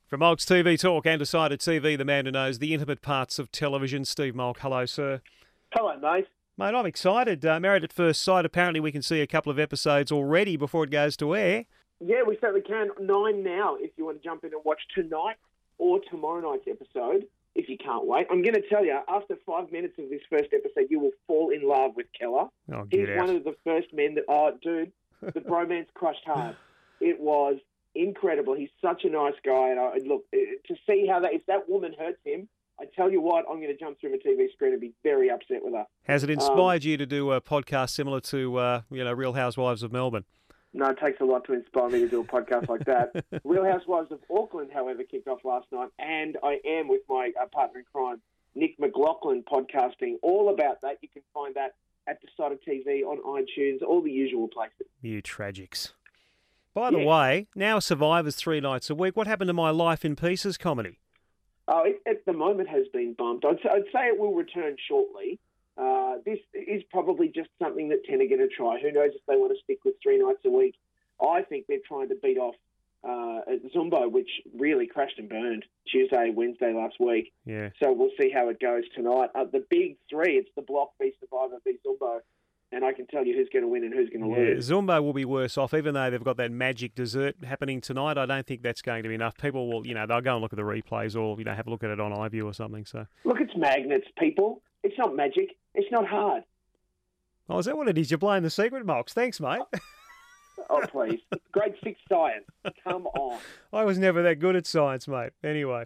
From Mog's TV Talk and Decided TV, the man who knows the intimate parts of television, Steve Mogg. Hello, sir. Hello, mate. Mate, I'm excited. Married at First Sight. Apparently we can see a couple of episodes already before it goes to air. Yeah, we certainly can. 9 now if you want to jump in and watch tonight or tomorrow night's episode, if you can't wait. I'm going to tell you, after 5 minutes of this first episode, you will fall in love with Keller. Oh, He's one of the first men that, the bromance crushed hard. It was incredible. He's such a nice guy. And look, to see how if that woman hurts him, I tell you what, I'm going to jump through my TV screen and be very upset with her. Has it inspired you to do a podcast similar to, Real Housewives of Melbourne? No, it takes a lot to inspire me to do a podcast like that. Real Housewives of Auckland, however, kicked off last night, and I am with my partner in crime, Nick McLaughlin, podcasting all about that. You can find that at Decided TV on iTunes, all the usual places. You tragics. By the way, now Survivor's 3 nights a week. What happened to my Life in Pieces comedy? Oh, it, at the moment has been bumped. I'd say it will return shortly. This is probably just something that 10 are going to try. Who knows if they want to stick with 3 nights a week. I think they're trying to beat off Zumbo, which really crashed and burned Tuesday, Wednesday last week. Yeah. So we'll see how it goes tonight. The big 3, it's the Block v Survivor v Zumbo. And I can tell you who's going to win and who's going to lose. Zumbo will be worse off, even though they've got that magic dessert happening tonight. I don't think that's going to be enough. People will, they'll go and look at the replays or, have a look at it on iView or something. So look, it's magnets, people. It's not magic. It's not hard. Oh, is that what it is? You're blowing the secret, Mox. Thanks, mate. Oh, please. Grade 6 science. Come on. I was never that good at science, mate. Anyway.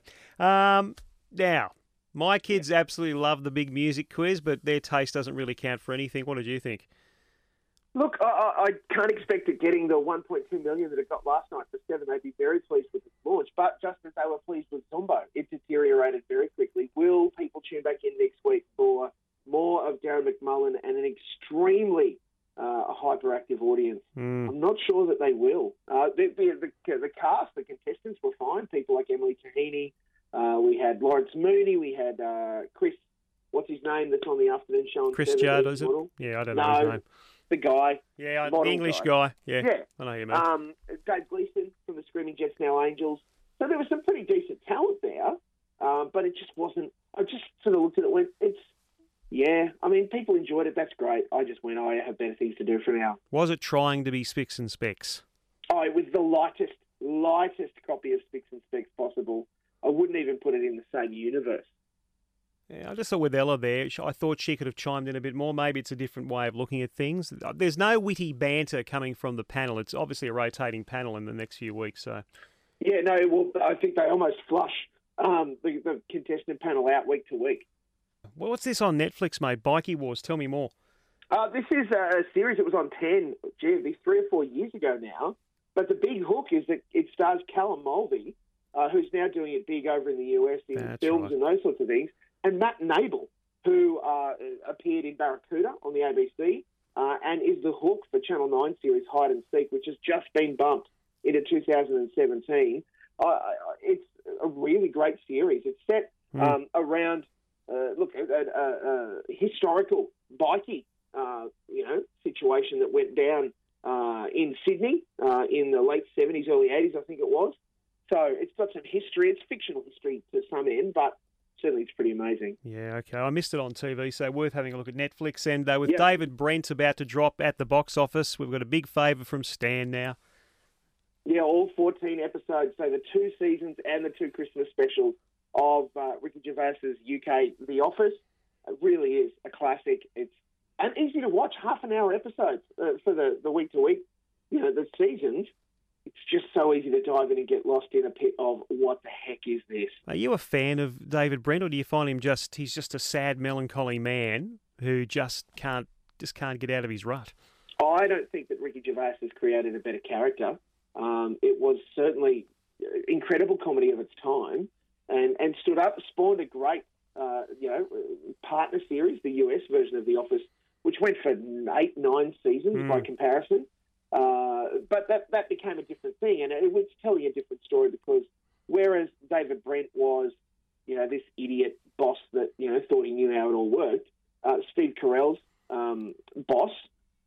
Now, my kids absolutely love the big music quiz, but their taste doesn't really count for anything. What did you think? Look, I can't expect it getting the 1.2 million that it got last night for 7. They'd be very pleased with its launch. But just as they were pleased with Zumbo, it deteriorated very quickly. Will people tune back in next week for more of Darren McMullen and an extremely hyperactive audience? I'm not sure that they will. The cast, the contestants were fine. People like Emily Tahini. We had Lawrence Mooney. We had Chris, what's his name that's on the afternoon show? On Chris Judd, is it? Yeah, I don't know his name. The guy. Yeah, the English guy. Yeah, I know you mean. Dave Gleeson from the Screaming Jets, Now Angels. So there was some pretty decent talent there, but it just wasn't. I just sort of looked at it and went, people enjoyed it. That's great. I just went, I have better things to do for now. Was it trying to be Spicks and Specks? Oh, it was the lightest copy of Spicks and Specks possible. I wouldn't even put it in the same universe. Yeah, I just thought with Ella there, I thought she could have chimed in a bit more. Maybe it's a different way of looking at things. There's no witty banter coming from the panel. It's obviously a rotating panel in the next few weeks. So, yeah, no, well, I think they almost flush the contestant panel out week to week. Well, what's this on Netflix, mate? Bikey Wars. Tell me more. This is a series that was on 10, it'd be 3 or 4 years ago now. But the big hook is that it stars Callum Mulvey, who's now doing it big over in the US in films and those sorts of things, and Matt Nable, who appeared in Barracuda on the ABC and is the hook for Channel 9 series Hide and Seek, which has just been bumped into 2017. It's a really great series. It's set around, a historical bikie, situation that went down in Sydney in the late 70s, early 80s, I think it was. So it's got some history. It's fictional history to some end, but certainly it's pretty amazing. Yeah, okay. I missed it on TV, so worth having a look at Netflix. And with David Brent about to drop at the box office, we've got a big favour from Stan now. Yeah, all 14 episodes, so the 2 seasons and the 2 Christmas specials of Ricky Gervais's UK The Office. It really is a classic. It's and easy to watch, half-an-hour episodes for the week-to-week, the seasons. It's just so easy to dive in and get lost in a pit of what the heck is this? Are you a fan of David Brent, or do you find him he's just a sad, melancholy man who just can't get out of his rut? I don't think that Ricky Gervais has created a better character. It was certainly incredible comedy of its time, and stood up, spawned a great, partner series, the US version of The Office, which went for 8, 9 seasons by comparison. But that became a different thing, and it was telling a different story because whereas David Brent was, this idiot boss that, thought he knew how it all worked, Steve Carell's boss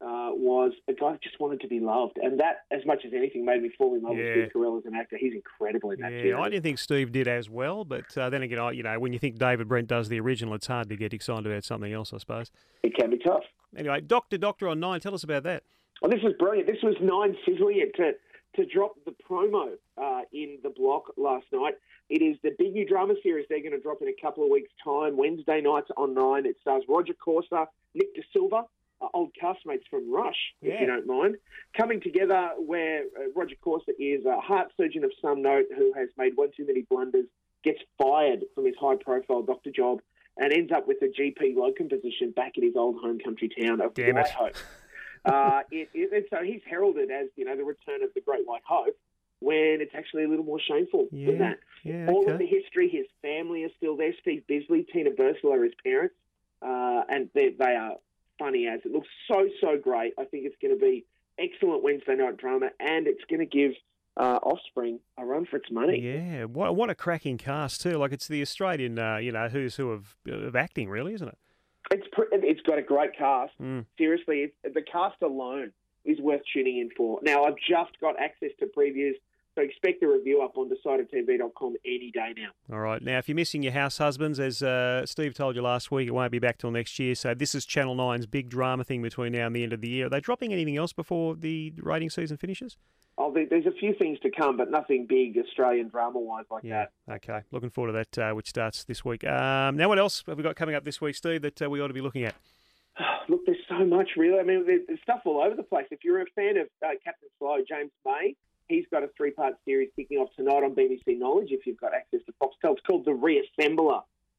was a guy that just wanted to be loved. And that, as much as anything, made me fall in love with Steve Carell as an actor. He's incredible in that series. I didn't think Steve did as well, but then again, when you think David Brent does the original, it's hard to get excited about something else, I suppose. It can be tough. Anyway, Doctor on 9, tell us about that. Oh, this was brilliant. This was 9 sizzling it to drop the promo in the block last night. It is the big new drama series they're going to drop in a couple of weeks' time, Wednesday nights on 9. It stars Roger Corser, Nick De Silva, old castmates from Rush, if you don't mind, coming together where Roger Corser is a heart surgeon of some note who has made one too many blunders, gets fired from his high-profile doctor job, and ends up with a GP locum position back in his old home country town of White Hope. So he's heralded as, the return of the Great White Hope, when it's actually a little more shameful than that. All of the history, his family is still there. Steve Bisley, Tina Bursula are his parents, and they are funny as. It looks so great. I think it's going to be excellent Wednesday night drama, and it's going to give Offspring a run for its money. Yeah, what a cracking cast too. Like, it's the Australian, who's who of acting, really, isn't it? It's got a great cast. Seriously, the cast alone is worth tuning in for. Now, I've just got access to previews, so expect a review up on decidedtv.com any day now. All right. Now, if you're missing your house husbands, as Steve told you last week, it won't be back till next year. So this is Channel 9's big drama thing between now and the end of the year. Are they dropping anything else before the rating season finishes? Oh, there's a few things to come, but nothing big Australian drama-wise like that. Okay. Looking forward to that, which starts this week. Now, what else have we got coming up this week, Steve, that we ought to be looking at? Look, there's so much, really. I mean, there's stuff all over the place. If you're a fan of Captain Slow, James May, he's got a 3-part series kicking off tonight on BBC Knowledge if you've got access to Foxtel. It's called The Reassembler.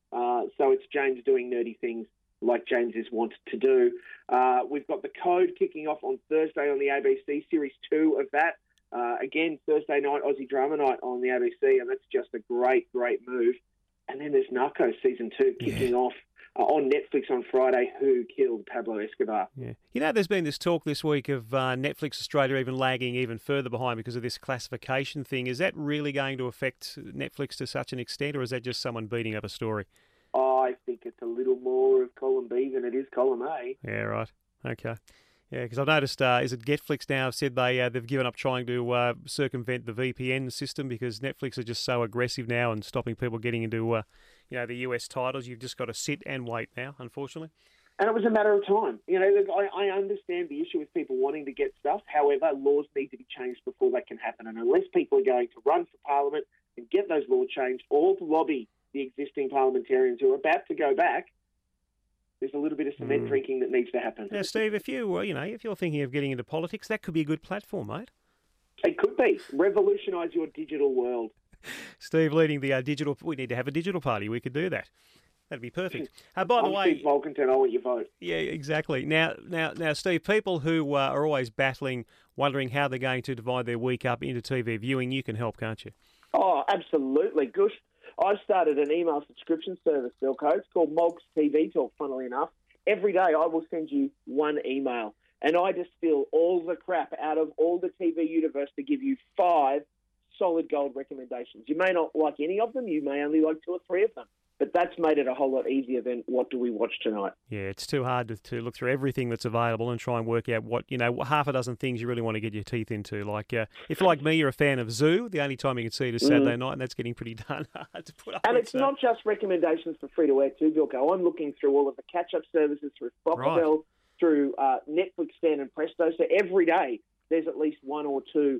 So it's James doing nerdy things like James is wont to do. We've got The Code kicking off on Thursday on the ABC, Series 2 of that. Again, Thursday night, Aussie Drama Night on the ABC, and that's just a great move. And then there's Narcos Season 2 kicking off on Netflix on Friday. Who Killed Pablo Escobar? Yeah. There's been this talk this week of Netflix Australia even lagging even further behind because of this classification thing. Is that really going to affect Netflix to such an extent, or is that just someone beating up a story? I think it's a little more of column B than it is column A. Yeah, right. Okay. Yeah, because I've noticed, is it Netflix now have said they've given up trying to circumvent the VPN system because Netflix are just so aggressive now and stopping people getting into the US titles. You've just got to sit and wait now, unfortunately. And it was a matter of time. Look, I understand the issue with people wanting to get stuff. However, laws need to be changed before that can happen. And unless people are going to run for Parliament and get those laws changed, or to lobby the existing parliamentarians who are about to go back, there's a little bit of cement drinking that needs to happen. Now, Steve, if you're thinking of getting into politics, that could be a good platform, mate. It could be. Revolutionise your digital world. Steve leading the digital... We need to have a digital party. We could do that. That'd be perfect. By the way... Steve Volkenton, I want your vote. Yeah, exactly. Now, Steve, people who are always battling, wondering how they're going to divide their week up into TV viewing, you can help, can't you? Oh, absolutely. Gush, I've started an email subscription service, Bilko. It's called Mog's TV Talk, funnily enough. Every day I will send you one email, and I distill all the crap out of all the TV universe to give you 5 solid gold recommendations. You may not like any of them. You may only like 2 or 3 of them. But that's made it a whole lot easier than what do we watch tonight. Yeah, it's too hard to look through everything that's available and try and work out what, half a dozen things you really want to get your teeth into. Like, if like me, you're a fan of Zoo, the only time you can see it is Saturday night, and that's getting pretty darn hard to put up with. And it's not just recommendations for free-to-air too, Bilko. I'm looking through all of the catch-up services through Foxtel, through Netflix, Stan and Presto. So every day there's at least 1 or 2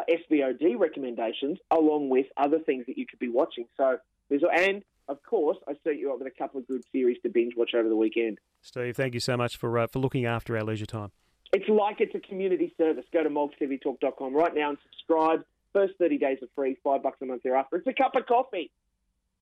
SVOD recommendations along with other things that you could be watching. So and of course, I set you up with a couple of good series to binge watch over the weekend. Steve, thank you so much for looking after our leisure time. It's like it's a community service. Go to mogstvtalk.com right now and subscribe. First 30 days are free, $5 a month thereafter. It's a cup of coffee.